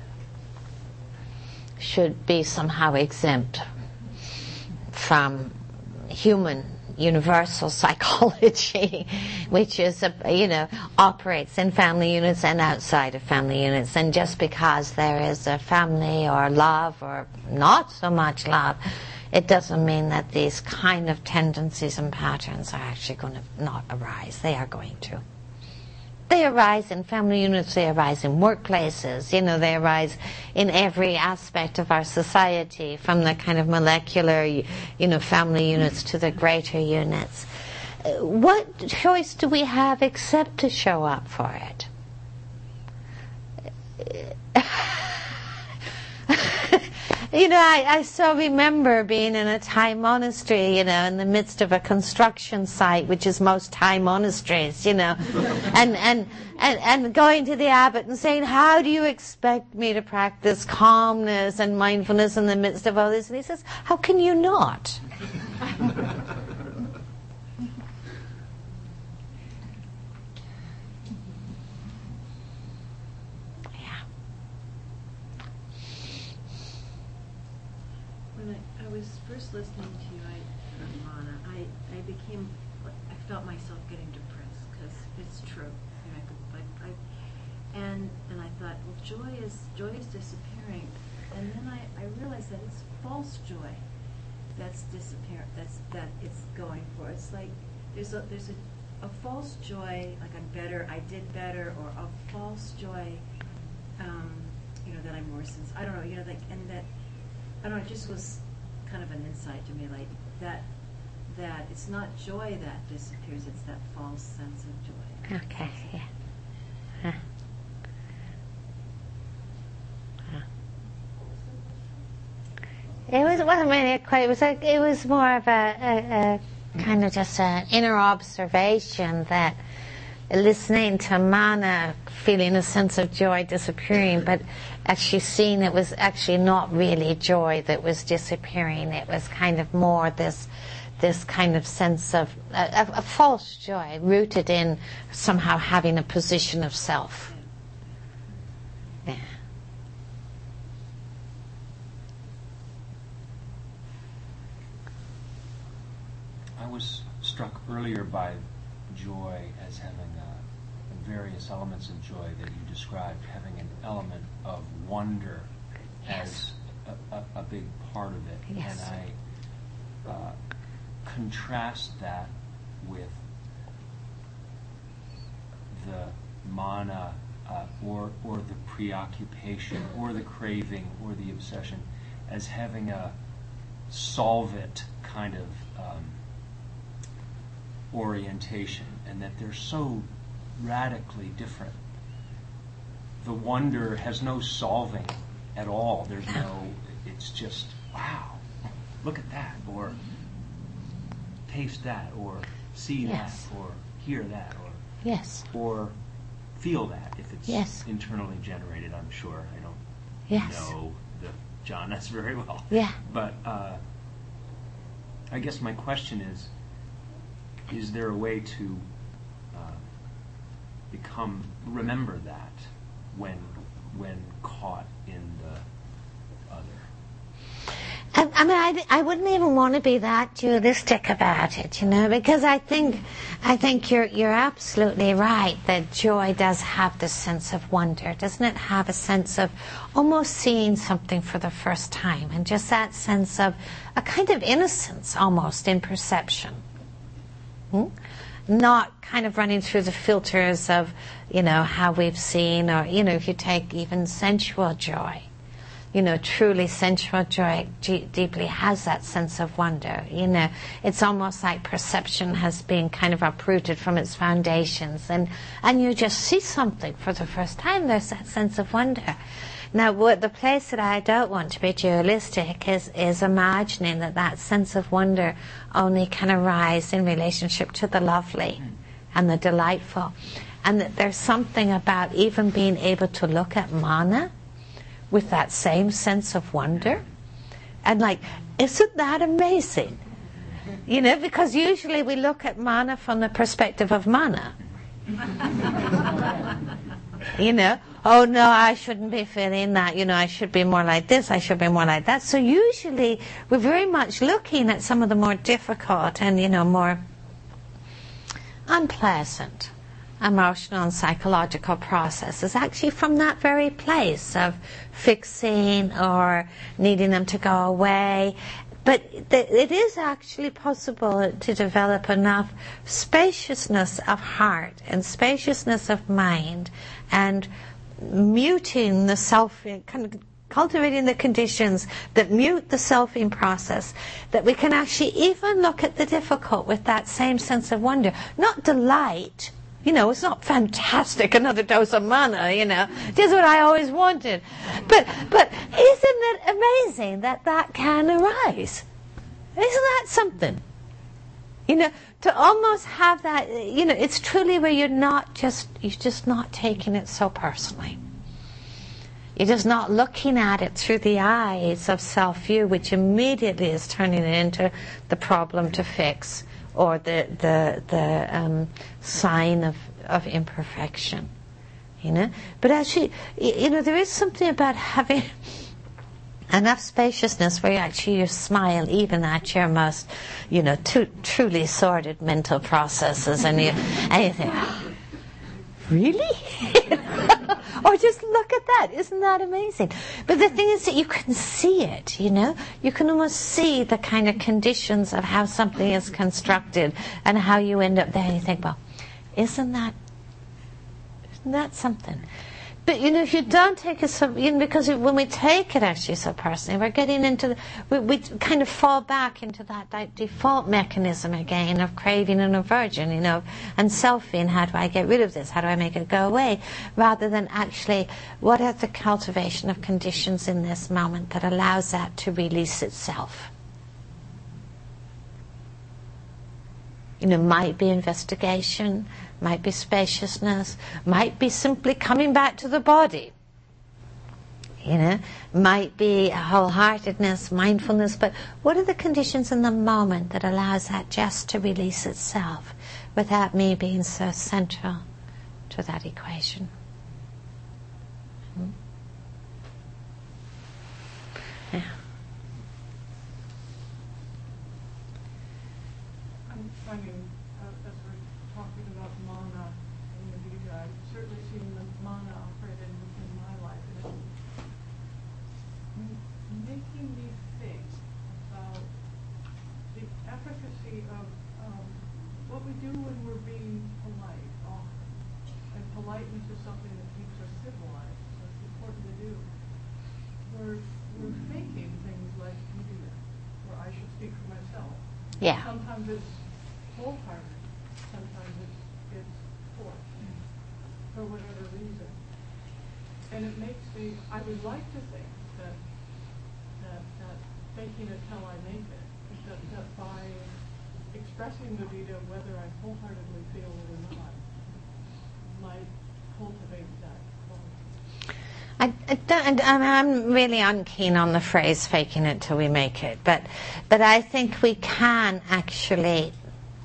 should be somehow exempt from human universal psychology, which is, operates in family units and outside of family units. And just because there is a family or love or not so much love, it doesn't mean that these kind of tendencies and patterns are actually going to not arise. They are going to. They arise in family units, they arise in workplaces, they arise in every aspect of our society, from the kind of molecular, family units to the greater units. What choice do we have except to show up for it? I so remember being in a Thai monastery, in the midst of a construction site, which is most Thai monasteries, and going to the abbot and saying, how do you expect me to practice calmness and mindfulness in the midst of all this? And he says, how can you not? Yeah. When I was first listening to you, Mana, I became, I felt myself getting depressed because it's true. You know, and I thought, well, joy is disappearing, and then I realized that it's false joy that's disappearing. That it's going for. It's like there's a false joy, like I'm better, I did better, or a false joy, you know, that I'm more sensitive. I don't know, you know, like, and that, I don't know, it just was kind of an insight to me, like that it's not joy that disappears, it's that false sense of joy. Okay, yeah. Huh. It wasn't really quite. It was more of a kind of just an inner observation that listening to Mana, feeling a sense of joy disappearing, but actually seeing it was actually not really joy that was disappearing. It was kind of more this kind of sense of a false joy rooted in somehow having a position of self. Yeah. I was struck earlier by joy as having various elements of joy that you described, having an element of wonder Yes. as a big part of it. Yes. And I contrast that with the mana or the preoccupation or the craving or the obsession as having a solve it kind of orientation, and that they're so radically different. The wonder has no solving at all. There's no, it's just, wow, look at that, or taste that, or see Yes. that, or hear that, or Yes. or feel that if it's Yes. internally generated. I'm sure I don't Yes. know the jhanas very well. Yeah. But I guess my question is there a way to remember that when caught in the other? I mean, I wouldn't even want to be that dualistic about it, you know, because I think you're absolutely right that joy does have this sense of wonder, doesn't it? Have a sense of almost seeing something for the first time, and just that sense of a kind of innocence almost in perception. Not kind of running through the filters of, you know, how we've seen, or, you know, if you take even sensual joy, you know, truly sensual joy deeply has that sense of wonder. You know, it's almost like perception has been kind of uprooted from its foundations, and you just see something for the first time. There's that sense of wonder. Now, the place that I don't want to be dualistic is imagining that sense of wonder only can arise in relationship to the lovely and the delightful. And that there's something about even being able to look at Mana with that same sense of wonder. And like, isn't that amazing? You know, because usually we look at Mana from the perspective of Mana. You know, oh no, I shouldn't be feeling that, you know, I should be more like this, I should be more like that. So usually we're very much looking at some of the more difficult and, you know, more unpleasant emotional and psychological processes actually from that very place of fixing or needing them to go away. But it is actually possible to develop enough spaciousness of heart and spaciousness of mind and muting the self, kind of cultivating the conditions that mute the selfing process, that we can actually even look at the difficult with that same sense of wonder. Not delight. You know, it's not fantastic, another dose of Mana, you know. Just what I always wanted. But isn't it amazing that can arise? Isn't that something? You know, to almost have that, you know, it's truly where you're just not taking it so personally. You're just not looking at it through the eyes of self-view, which immediately is turning it into the problem to fix, or the sign of imperfection. But actually, there is something about having enough spaciousness where you smile even at your most, truly sordid mental processes, and you think, really? Or just look at that. Isn't that amazing? But the thing is that you can see it, You can almost see the kind of conditions of how something is constructed and how you end up there, and you think, well, isn't that something? But if you don't take it so, because when we take it actually so personally, we're getting into we kind of fall back into that default mechanism again of craving and aversion, and selfing. How do I get rid of this? How do I make it go away? Rather than actually, what are the cultivation of conditions in this moment that allows that to release itself? Might be investigation, might be spaciousness, might be simply coming back to the body. Might be wholeheartedness, mindfulness, but what are the conditions in the moment that allows that just to release itself without me being so central to that equation? Yeah. As we're talking about mana in the Gita, I've certainly seen the mana operate in my life. And it's making me think about the efficacy of what we do when we're being polite often. And politeness is something that keeps us civilized, so it's important to do. We're faking things like you do that, or I should speak for myself. Yeah. Sometimes it's wholehearted, sometimes it's forced, for whatever reason. And it makes me, I would like to think that faking it till I make it, that by expressing the Vita, whether I wholeheartedly feel it or not, might cultivate that quality. I'm really unkeen on the phrase faking it till we make it, but I think we can actually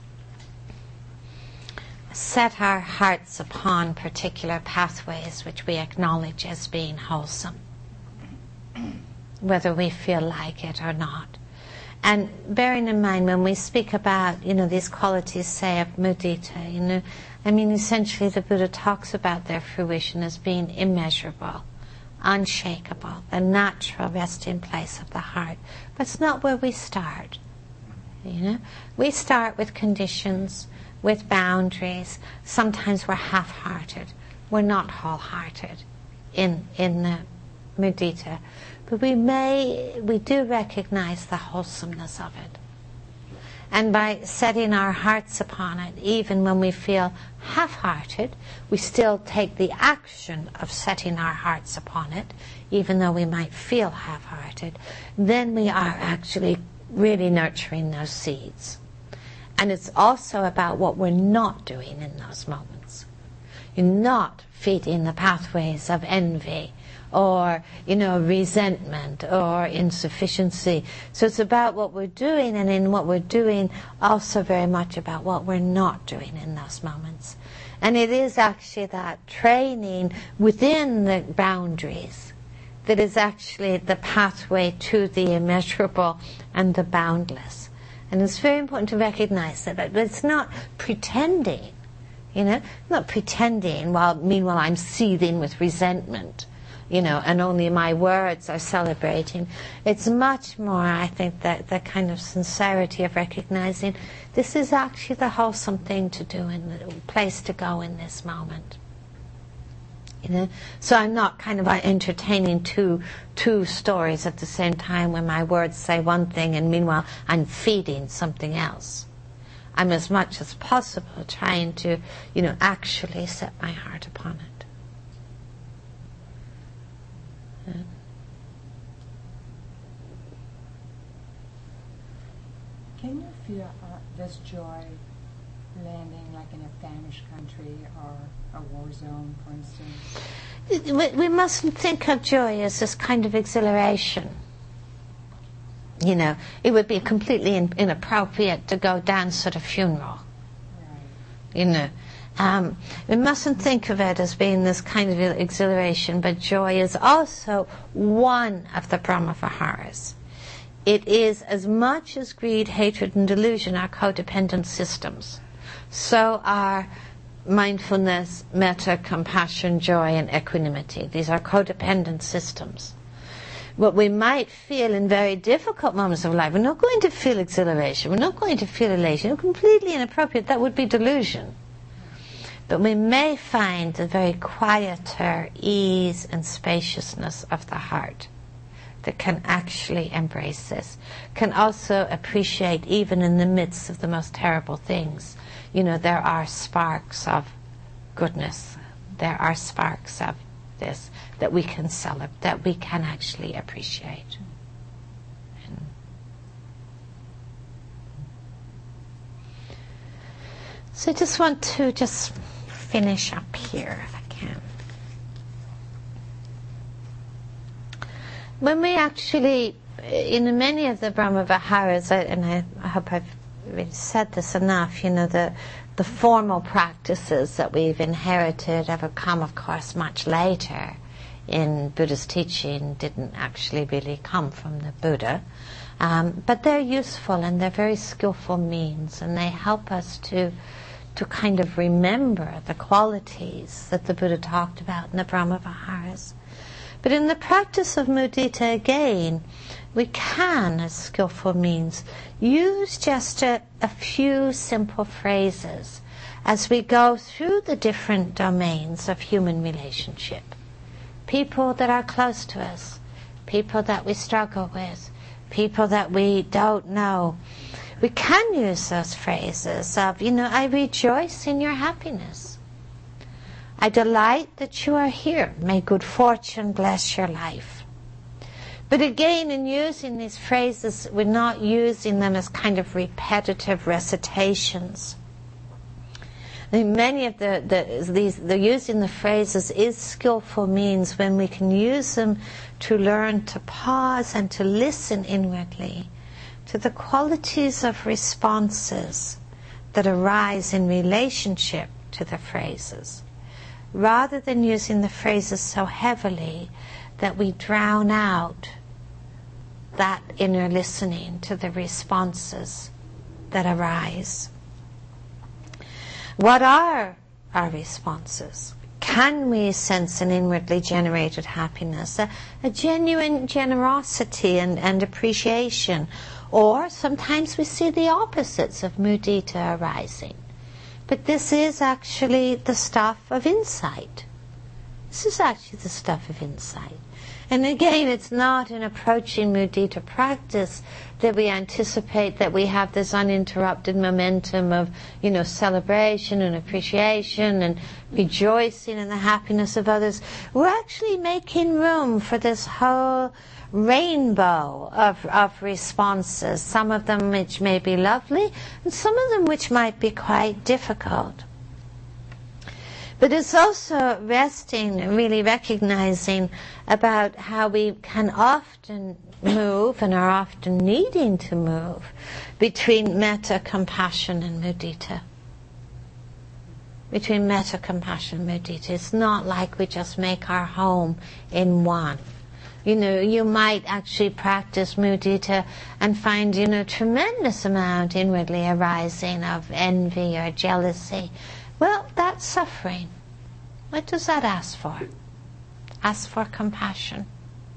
set our hearts upon particular pathways which we acknowledge as being wholesome, whether we feel like it or not. And bearing in mind, when we speak about, these qualities, say, of mudita, essentially the Buddha talks about their fruition as being immeasurable, unshakable, the natural resting place of the heart. But it's not where we start. We start with conditions, with boundaries. Sometimes we're half-hearted. We're not wholehearted in the mudita. But we do recognize the wholesomeness of it. And by setting our hearts upon it, even when we feel half-hearted, we still take the action of setting our hearts upon it, even though we might feel half-hearted. Then we are actually really nurturing those seeds. And it's also about what we're not doing in those moments. You're not feeding the pathways of envy or, resentment or insufficiency. So it's about what we're doing, and in what we're doing, also very much about what we're not doing in those moments. And it is actually that training within the boundaries that is actually the pathway to the immeasurable and the boundless. And it's very important to recognize that, but it's not pretending, not pretending meanwhile I'm seething with resentment, and only my words are celebrating. It's much more, I think, that the kind of sincerity of recognizing this is actually the wholesome thing to do and the place to go in this moment. So I'm not kind of entertaining two stories at the same time when my words say one thing and meanwhile I'm feeding something else. I'm as much as possible trying to, actually set my heart upon it. Can you feel this joy landing like in a famished country or a war zone, for instance? we mustn't think of joy as this kind of exhilaration. You know, it would be completely inappropriate to go dance at a funeral. You know, we mustn't think of it as being this kind of exhilaration, but joy is also one of the Brahma-viharas. It is as much as greed, hatred, and delusion are codependent systems. So are mindfulness, metta, compassion, joy, and equanimity. These are codependent systems. What we might feel in very difficult moments of life, we're not going to feel exhilaration, we're not going to feel elation, we're completely inappropriate, that would be delusion. But we may find the very quieter ease and spaciousness of the heart that can actually embrace this, can also appreciate even in the midst of the most terrible things. You know, there are sparks of goodness, there are sparks of this that we can celebrate, that we can actually appreciate. So I just want to finish up here if I can. When we actually, in many of the Brahma-viharas, and I hope I've really said this enough, you know, the formal practices that we've inherited have come, of course, much later in Buddha's teaching, didn't actually really come from the Buddha. But they're useful and they're very skillful means, and they help us to kind of remember the qualities that the Buddha talked about in the Brahma-viharas. But in the practice of mudita again, we can, as skillful means, use just a few simple phrases as we go through the different domains of human relationship. People that are close to us, people that we struggle with, people that we don't know. We can use those phrases of, you know, I rejoice in your happiness. I delight that you are here. May good fortune bless your life. But again, in using these phrases, we're not using them as kind of repetitive recitations. I mean, many of the using the phrases is skillful means when we can use them to learn to pause and to listen inwardly to the qualities of responses that arise in relationship to the phrases, rather than using the phrases so heavily that we drown out that inner listening to the responses that arise. What are our responses? Can we sense an inwardly generated happiness, a genuine generosity and appreciation? Or sometimes we see the opposites of mudita arising. But this is actually the stuff of insight. This is actually the stuff of insight. And again, it's not in approaching mudita practice that we anticipate that we have this uninterrupted momentum of, you know, celebration and appreciation and rejoicing in the happiness of others. We're actually making room for this whole rainbow of responses, some of them which may be lovely and some of them which might be quite difficult. But it's also resting, really recognizing about how we can often move and are often needing to move between metta, compassion and mudita. Between metta, compassion and mudita. It's not like we just make our home in one. You know, you might actually practice mudita and find, you know, tremendous amount inwardly arising of envy or jealousy. Well, that's suffering. What does that ask for? Ask for compassion.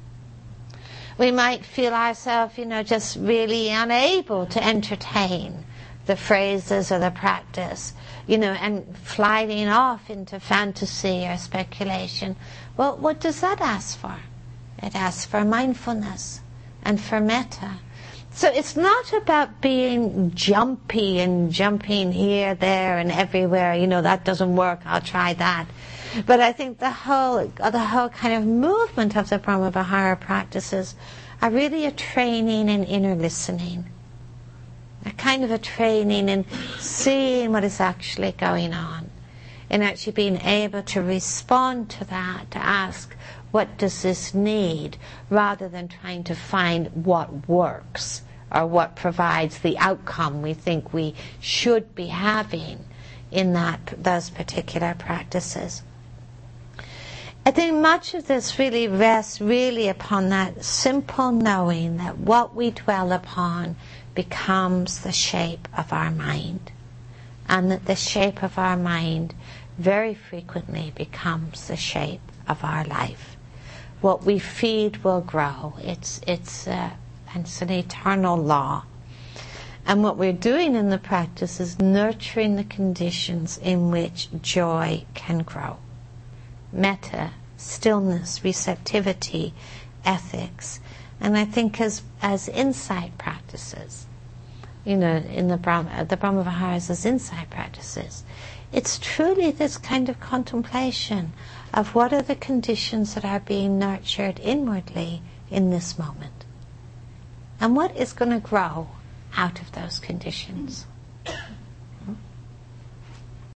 We might feel ourselves, you know, just really unable to entertain the phrases or the practice, you know, and sliding off into fantasy or speculation. Well, what does that ask for? It asks for mindfulness and for metta. So it's not about being jumpy and jumping here, there, and everywhere. You know, that doesn't work, I'll try that. But I think the whole kind of movement of the Brahma-vihara practices are really a training in inner listening. A kind of a training in seeing what is actually going on. in actually being able to respond to that, to ask, what does this need, rather than trying to find what works or what provides the outcome we think we should be having in those particular practices. I think much of this really rests upon that simple knowing that what we dwell upon becomes the shape of our mind, and that the shape of our mind very frequently becomes the shape of our life. What we feed will grow. It's an eternal law. And what we're doing in the practice is nurturing the conditions in which joy can grow. Metta, stillness, receptivity, ethics. And I think as insight practices, in the Brahmaviharas as insight practices, it's truly this kind of contemplation of what are the conditions that are being nurtured inwardly in this moment. And what is going to grow out of those conditions.